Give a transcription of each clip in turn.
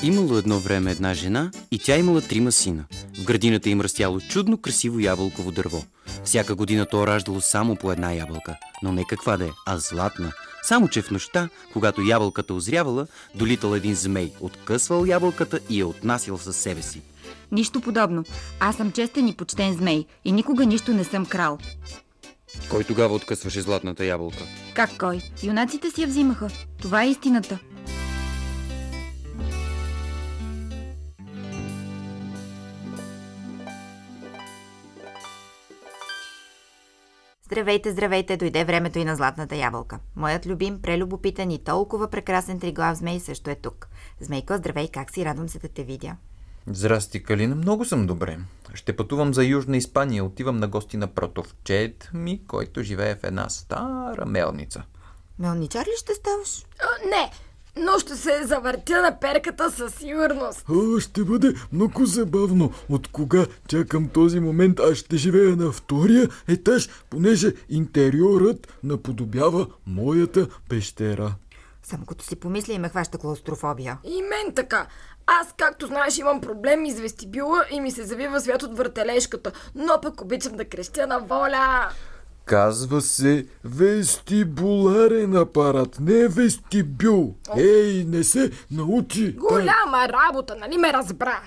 Имало едно време една жена и тя имала 3 сина. В градината им растяло чудно красиво ябълково дърво. Всяка година то раждало само по една ябълка, но не каква да е, а златна. Само че в нощта, когато ябълката озрявала, долитал един змей, откъсвал ябълката и я отнасял със себе си. Нищо подобно. Аз съм честен и почтен змей и никога нищо не съм крал. Кой тогава откъсваше златната ябълка? Как кой? Юнаците си я взимаха. Това е истината. Здравейте, здравейте, дойде времето и на златната ябълка. Моят любим, прелюбопитен и толкова прекрасен триглав змей също е тук. Змейко, здравей, как си? Радвам се да те видя. Здрасти, Калина. Много съм добре. Ще пътувам за Южна Испания. Отивам на гости на протовчет ми, който живее в една стара мелница. Мелничар ли ще ставаш? Не, но ще се завъртя на перката със сигурност. Ще бъде много забавно. От кога чакам този момент, аз ще живея на втория етаж, понеже интериорът наподобява моята пещера. Само като си помисля и ме хваща клаустрофобия. И мен така. Аз, както знаеш, имам проблеми с вестибюла и ми се завива свят от въртележката, но пък обичам да крещя на воля. Казва се вестибуларен апарат, не вестибюл. Ей, не се научи. Голяма работа, нали ме разбра?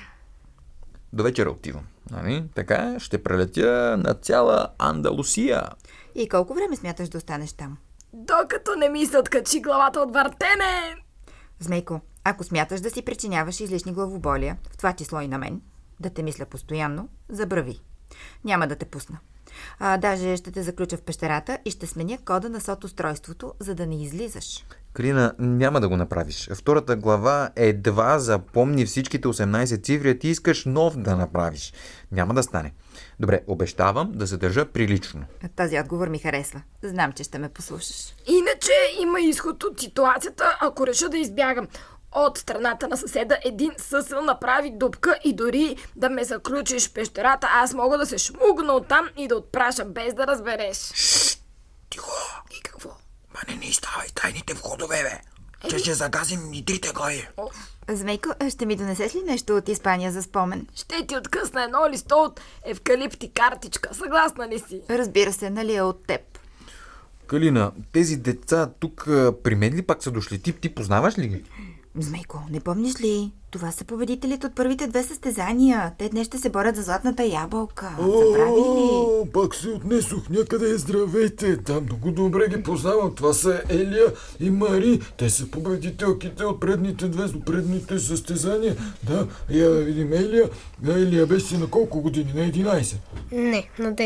До вечера отивам. Нали? Така ще прелетя на цяла Андалусия. И колко време смяташ да останеш там? Докато не ми се откачи главата от въртене. Змейко, ако смяташ да си причиняваш излишни главоболия, в това число и на мен, да те мисля постоянно, забрави. Няма да те пусна. Даже ще те заключа в пещерата и ще сменя кода на сот-устройството, за да не излизаш. Калина, няма да го направиш. Втората глава едва запомни всичките 18 цифри, а ти искаш нов да направиш. Няма да стане. Добре, обещавам да се държа прилично. Този отговор ми харесва. Знам, че ще ме послушаш. Иначе има изход от ситуацията, ако реша да избягам. От страната на съседа един съсъл направи дупка и дори да ме заключиш в пещерата, аз мога да се шмугна оттам и да отпраша без да разбереш. Тихо! И какво? Ма не изставай тайните входове, бе! Че ще загазим и трите глави. Змейко, ще ми донесеш ли нещо от Испания за спомен? Ще ти откъсна едно листо от евкалипти картичка. Съгласна ли си? Разбира се, нали е от теб. Калина, тези деца тук при мен ли пак са дошли? Ти познаваш ли ги? Змейко, не помниш ли? Това са победителите от първите 2 състезания. Те днес ще се борят за златната ябълка. Забрави ли? Пак се отнесох някъде. Здравейте. Да, много добре ги познавам. Това са Елия и Мари. Те са победителките от предните състезания. Да, я да видим Елия. Елия беше на колко години? На 11? Не, на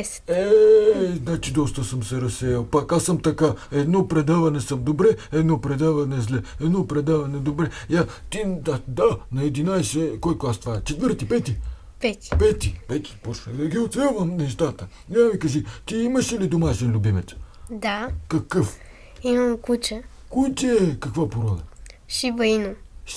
10. Значи доста съм се разсеял. Пак аз съм така. Едно предаване съм добре, едно предаване зле. Едно предаване добре. Ти, да, на 11, кой клас това е? 4-ти, 5-ти? 5. Пети, почна да ги оцелвам нещата. Я ми кажи, ти имаш ли домашен любимец? Да. Какъв? Имам куче. Куче, каква порода? Шиба Ино.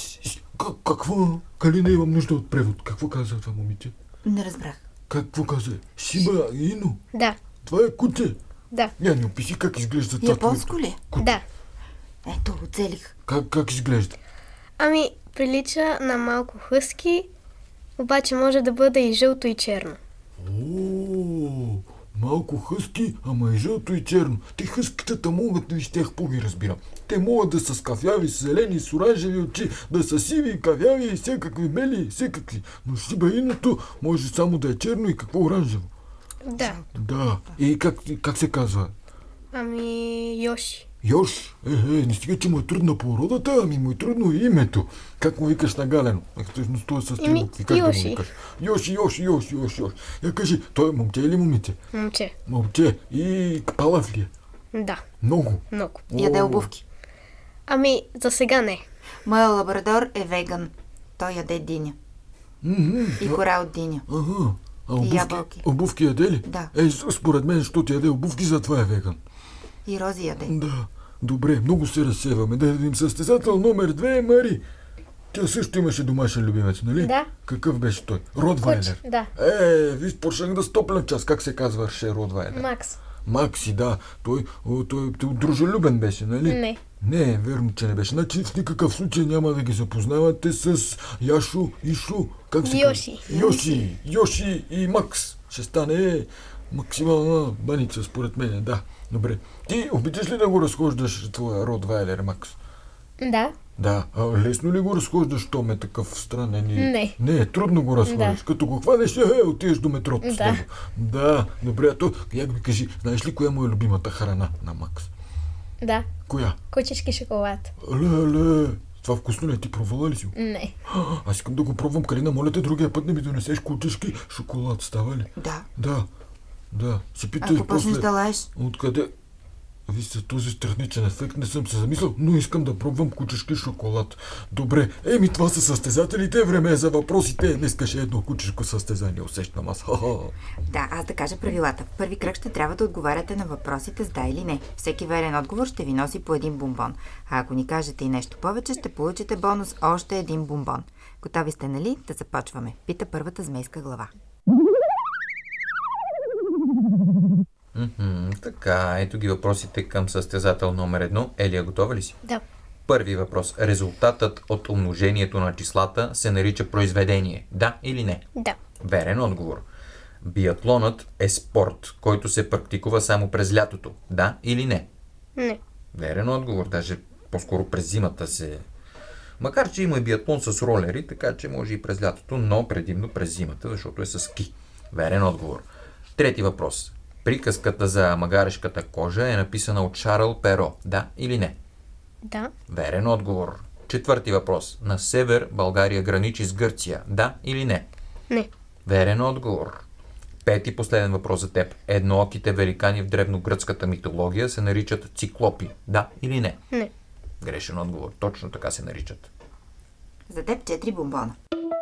Какво? Калина, имам нужда от превод. Какво каза това момиче? Не разбрах. Какво каза? Шиба Ино? Да. Това е куче? Да. Я ни описи как изглежда това. Японско ли? Да. Ето, оцелих. Как изглежда? Ами, прилича на малко хъски, обаче може да бъде и жълто и черно. Малко хъски, ама и жълто и черно. Те хъскитата могат, виж, тях по-ги разбирам. Те могат да са с кафяви, с зелени, с оранжеви очи, да са сиви, кафяви и всякакви мели, всякакви. Но Шиба Иното може само да е черно и какво оранжево. Да. Да. И как се казва? Ами, Йоши. Йош? Не стига, че му е трудна породата, ами му е трудно и името. Как му викаш на Галено? Всъщност той е с три букви. Как Йоши. да му викаш? Йоши. Я кажи, той е момче или момиче? Момче. Момче. И палав ли е? Да. Много. Яде обувки. Ами, за сега не. Моя лабрадор е веган. Той яде диня. И кора от диня. И ябълки. Обувки яде ли? Да. Според мен, защото яде обувки, затова е веган. И рози яде. Да. Добре, много се разсеваме. Да видим състезател номер 2 е Мари. Тя също имаше домашен любимец, нали? Да. Какъв беше той? Ротвайлер. Да. Виж, почнах да стоплям час. Как се казваше Ротвайлер? Макс. Макси, да. Той дружелюбен беше, нали? Не. Не, верно, че не беше. Значи в никакъв случай няма да ги запознавате с Яшо, Ишо, как се Йоши. казва? Йоши и Макс. Ще стане максимална баница, според мен, да. Добре. Ти обичаш ли да го разхождаш твоя Ротвайлер, Макс? Да. Да. А лесно ли го разхождаш, то ме такъв странен и... Не. Не, трудно го разхождаш. Да. Като го хванеш, отиваш до метрото с Да. него. Да, добре. А то, як ми кажи, знаеш ли коя му е любимата храна на Макс? Да. Коя? Кучешки шоколад. Леле, това вкусно ли е? Ти пробвала ли си го? Не. Аз искам да го пробвам. Калина, моля те, другия път не ми донесеш кучешки шоколад, става ли? Да. Да. Си питай Ако почнеш после. да лаеш, Откъде? Виж за този страничен ефект не съм се замислял, но искам да пробвам кучешки шоколад. Добре, това са състезателите, време е за въпросите. Днеска ще е едно кучешко състезание, усещам аз. да, аз да кажа правилата. В първи кръг ще трябва да отговаряте на въпросите с да или не. Всеки верен отговор ще ви носи по един бомбон. А ако ни кажете и нещо повече, ще получите бонус още един бомбон. Готови сте, нали? Да започваме. Пита първата змейска глава. Така, ето ги въпросите към състезател номер 1. Елия, готова ли си? Да. Първи въпрос. Резултатът от умножението на числата се нарича произведение. Да или не? Да. Верен отговор. Биатлонът е спорт, който се практикува само през лятото. Да или не? Не. Верен отговор. Даже по-скоро през зимата се... Макар, че има и биатлон с ролери, така че може и през лятото, но предимно през зимата, защото е с ски. Верен отговор. Трети въпрос. Приказката за магарешката кожа е написана от Шарл Перо. Да или не? Да. Верен отговор. Четвърти въпрос. На север България граничи с Гърция. Да или не? Не. Верен отговор. Пети последен въпрос за теб. Еднооките великани в древногръцката митология се наричат циклопи. Да или не? Не. Грешен отговор. Точно така се наричат. За теб 4 бомбона.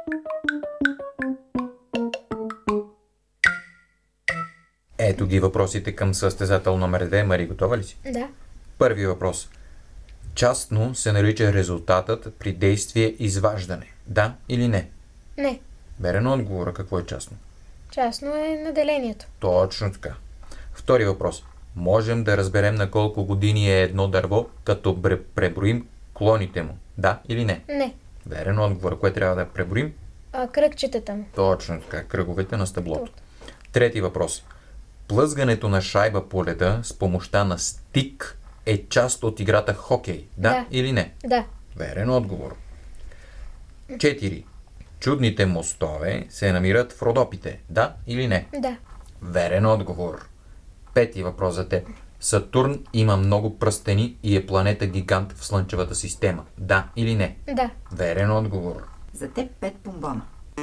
Ето ги въпросите към състезател номер 2. Мари, готова ли си? Да. Първи въпрос. Частно се нарича резултатът при действие изваждане. Да или не? Не. Верен отговор. Какво е частно? Частно е наделението. Точно така. Втори въпрос. Можем да разберем на колко години е едно дърво, като преброим клоните му. Да или не? Не. Верен отговор. Кое трябва да преброим? Кръгчетата му. Точно така. Кръговете на стъблото. Трети въпрос. Плъзгането на шайба по леда с помощта на стик е част от играта хокей. Да или не? Да. Верен отговор. 4. Чудните мостове се намират в Родопите. Да или не? Да. Верен отговор. Пети въпрос за теб. Сатурн има много пръстени и е планета гигант в Слънчевата система. Да или не? Да. Верен отговор. За теб 5 бомбона.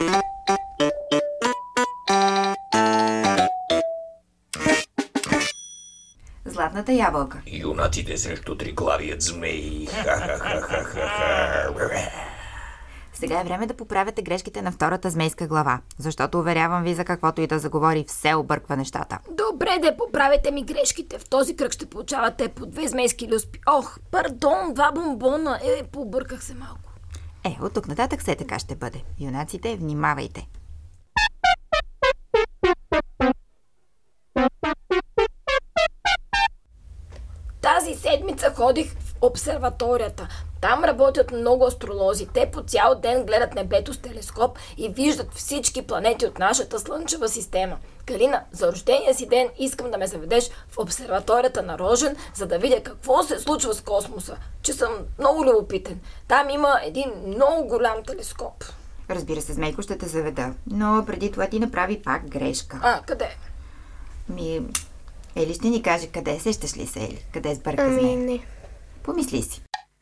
Златната ябълка. Юнаците срещу триглавият змей. Сега е време да поправяте грешките на втората змейска глава, защото уверявам ви, за каквото и да заговори, все обърква нещата. Добре, да поправете ми грешките. В този кръг ще получавате по 2 змейски люспи. Ох, пардон, 2 бомбона. Побърках се малко. От тук нататък все така ще бъде. Юнаците, внимавайте. Тази седмица ходих в обсерваторията. Там работят много астролози. Те по цял ден гледат небето с телескоп и виждат всички планети от нашата Слънчева система. Калина, за рождения си ден искам да ме заведеш в обсерваторията на Рожен, за да видя какво се случва с космоса. Че съм много любопитен. Там има един много голям телескоп. Разбира се, Змейко, ще те заведа. Но преди това ти направи пак грешка. Къде? Ели ще ни каже къде. Сещаш ли се, Ели? Къде сбърка Змей? Не. Помисли си.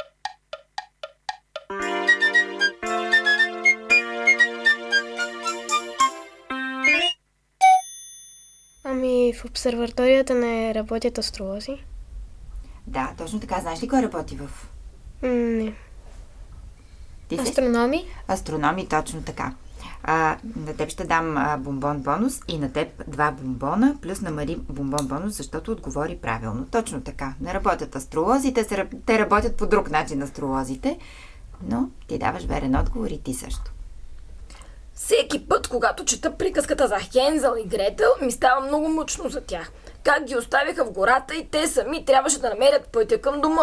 В обсерваторията не работят астролози? Да, точно така. Знаеш ли кой работи в... Не. Ти астрономи? Астрономи, точно така. На теб ще дам бомбон бонус и на теб 2 бомбона, плюс на Мари бомбон бонус, защото отговори правилно. Точно така. Не работят астролозите, те работят по друг начин астролозите, но ти даваш верен отговор и ти също. Всеки път, когато чета приказката за Хензел и Гретел, ми става много мъчно за тях. Как ги оставиха в гората и те сами трябваше да намерят пътя към дома.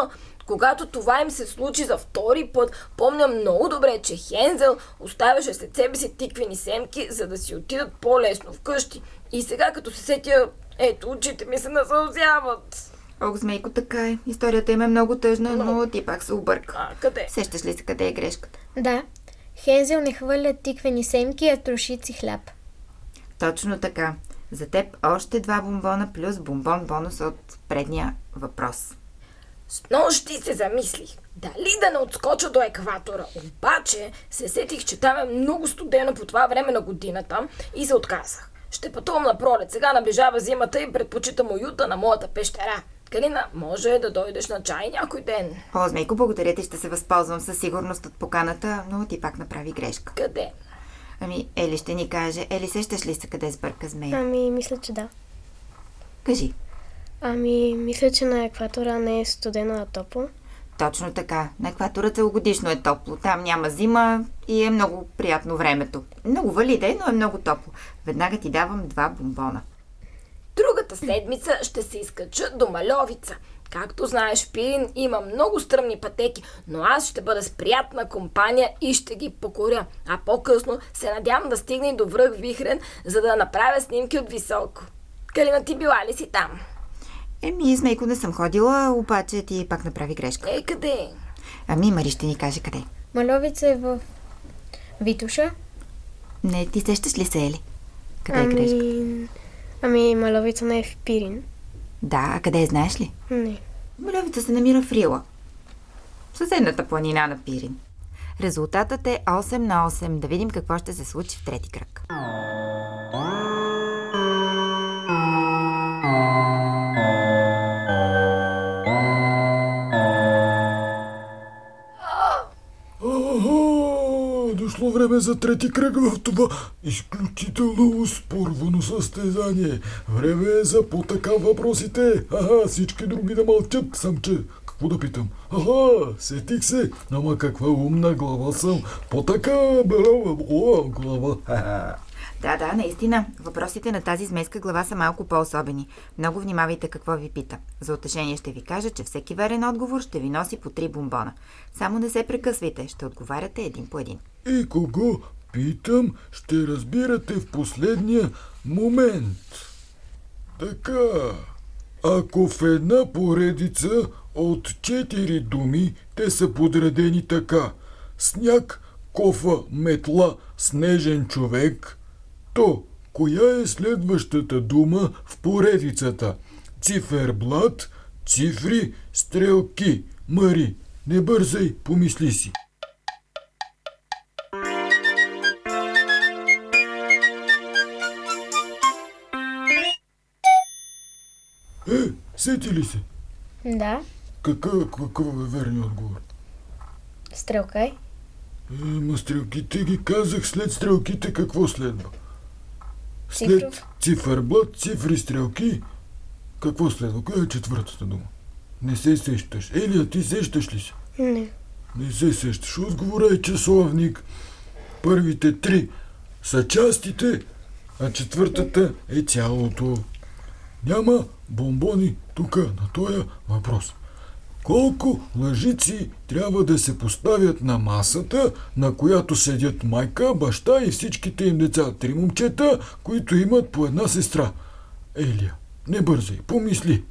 Когато това им се случи за втори път, помня много добре, че Хензел оставяше след себе си тиквени семки, за да си отидат по-лесно вкъщи. И сега, като се сетя, ето, очите ми се насълзяват. Ох, Змейко, така е. Историята им е много тъжна, но ти пак се обърка. А, къде? Сещаш ли се къде е грешката? Да. Хензел не хвърля тиквени семки, а трошици хляб. Точно така. За теб още 2 бомбона плюс бомбон бонус от предния въпрос. С нощи се замислих дали да не отскоча до екватора, обаче се сетих, че там е много студено по това време на годината и се отказах. Ще пътувам на пролет, сега наближава зимата и предпочитам уюта на моята пещера. Калина, може да дойдеш на чай някой ден? О, Змейко, благодаря ти, ще се възползвам със сигурност от поканата, но ти пак направи грешка. Къде? Ами, Ели ще ни каже. Ели, сещаш ли се къде сбърка Змей? Ами, мисля, че да. Кажи. Ами, мисля, че на екватора не е студено, а топло. Точно така. На екватора целогодишно е топло. Там няма зима и е много приятно времето. Много валиде, но е много топло. Веднага ти давам 2 бомбона. Другата седмица ще се изкача до Мальовица. Както знаеш, Пирин има много стръмни пътеки, но аз ще бъда с приятна компания и ще ги покоря. А по-късно се надявам да стигна и до връх Вихрен, за да направя снимки от високо. Калина, ти била ли си там? Еми, Змейко, не съм ходила, обаче ти пак направи грешка. Къде? Ами, Мари ще ни каже къде. Мальовица е в Витуша. Не, ти сещаш ли се, Ели? Къде е грешка? Ами, Мальовица не е в Пирин. Да, а къде е, знаеш ли? Не. Мальовица се намира в Рила. Съседната планина на Пирин. Резултатът е 8 на 8. Да видим какво ще се случи в трети кръг. Дошло време за трети кръг в това изключително успорвано състезание. Време е за по-така въпросите. Всички други да мълчат, сам че. Какво да питам? Сетих се. Ама каква умна глава съм. По-така глава. Да, наистина. Въпросите на тази змейска глава са малко по-особени. Много внимавайте какво ви пита. За утешение ще ви кажа, че всеки верен отговор ще ви носи по 3 бомбона. Само не се прекъсвайте, ще отговаряте един по един. И кого питам, ще разбирате в последния момент. Така, ако в една поредица от 4 думи те са подредени така: сняг, кофа, метла, снежен човек, то коя е следващата дума в поредицата? Циферблат, цифри, стрелки. Мари, не бързай, помисли си. Сети ли се? Да. Какъв е верният отговор? Стрелка е. Ма стрелките ги казах, след стрелките какво следва? Цифров. Циферблат, цифри, стрелки. Какво следва? Коя е четвъртата дума? Не се сещаш. Елия, ти сещаш ли се? Не. Не се сещаш. Отговора е часовник. Първите 3 са частите, а четвъртата е цялото. Няма бомбони тук на този въпрос. Колко лъжици трябва да се поставят на масата, на която седят майка, баща и всичките им деца? 3 момчета, които имат по една сестра. Елия, не бързай, помисли.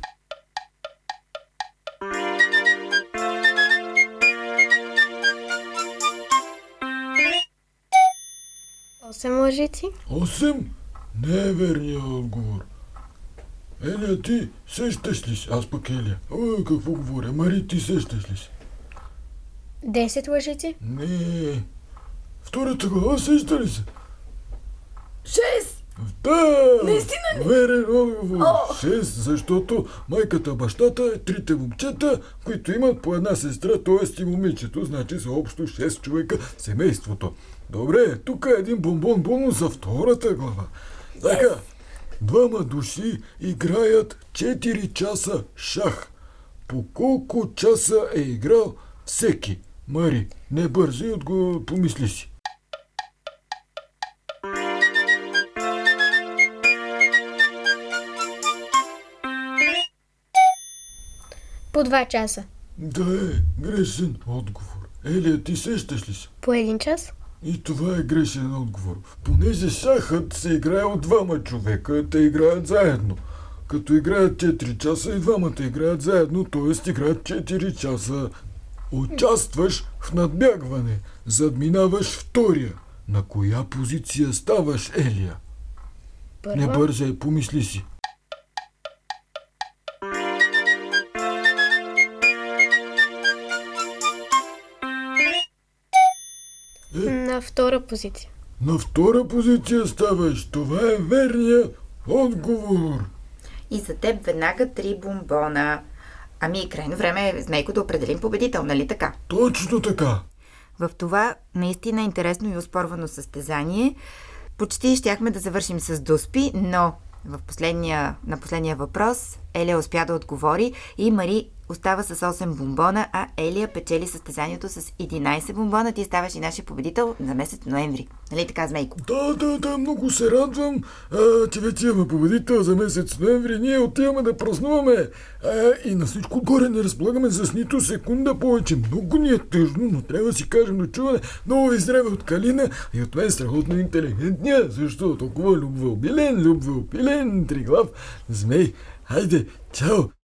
Осем лъжици? 8? Не е верният отговор. Елия, ти сещаш ли си? Аз пък Елия. Какво говоря? Мари, ти сещаш ли си? 10 лъжици? Не. Втората глава сеща ли се? 6! Да! Наистина ли? Верен отговор. 6, защото майката, бащата е 3 момчета, които имат по една сестра, т.е. и момичето, значи са общо 6 човека в семейството. Добре, тук е един бомбон бонус за втората глава. Така, 2 души играят 4 часа шах. По колко часа е играл всеки? Мари, не бързи, помисли си. По 2 часа. Да, грешен отговор. Елия, ти сещаш ли се? По един час? И това е грешен отговор. Понеже шахът се играе от двама човека, те играят заедно. Като играят 4 часа и двамата играят заедно, т.е. играят 4 часа. Участваш в надбягване, задминаваш втория. На коя позиция ставаш, Елия? Не Първа. бързай, помисли си. На втора позиция. На втора позиция ставаш. Това е верният отговор. И за теб веднага 3 бомбона. Ами, крайно време е Змейко да определим победител, нали така? Точно така. В това наистина интересно и оспорвано състезание почти щяхме да завършим с дуспи, но на последния въпрос Елия успя да отговори и Мари остава с 8 бомбона, а Елия печели състезанието с 11 бомбона. Ти ставаш и нашия победител за месец ноември. Нали така, Змейко? Да, много се радвам, че вече имаме победител за месец ноември. Ние отиваме да празнуваме. И на всичко отгоре не разполагаме с нито секунда повече. Много ни е тъжно, но трябва да си кажем до чуване. Много ви здраве от Калина и от мен страхотно интелигентния, защо толкова любвеобилен, Триглав, Змей. Хайде, чао!